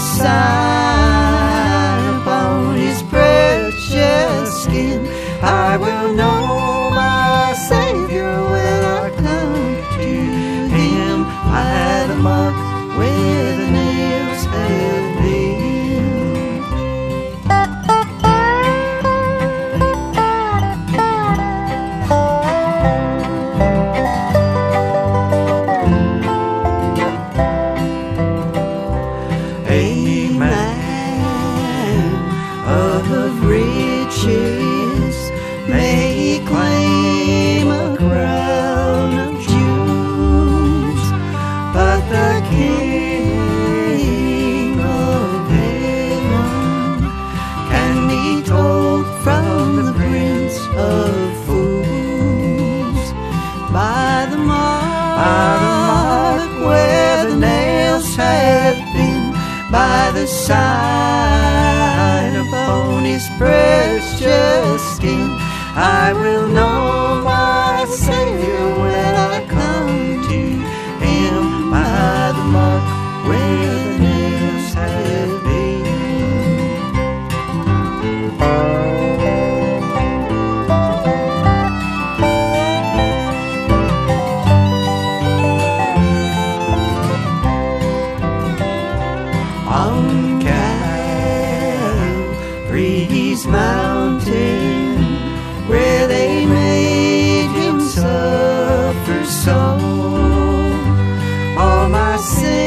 sign upon his precious skin. I will know my Savior when I come to him by the mark where the nails have been. A man of riches may claim a crown of jewels, but the King of heaven can be told from the Prince of fools by the mark where the nails have been, by the sign upon his precious skin. I will know my Savior when I come to him by the mark where the nails have been. On Calvary's mountain, where they made him suffer so, all my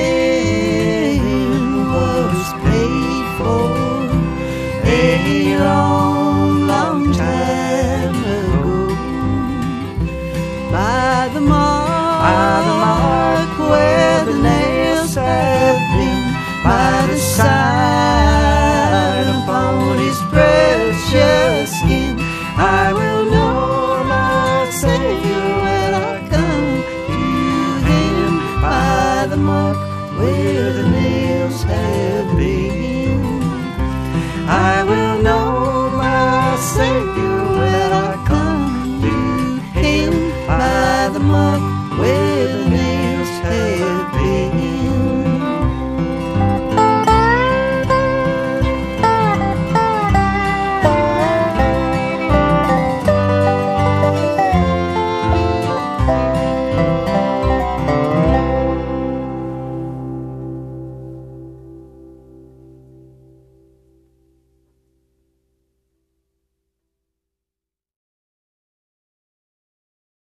sin was paid for a long, long time ago. By the mark where the nails have been, by the sign upon his precious skin, I will know my Savior when I come to him by the mark where the nails have been. I will know my Savior when I come to him by the mark where the nails have been.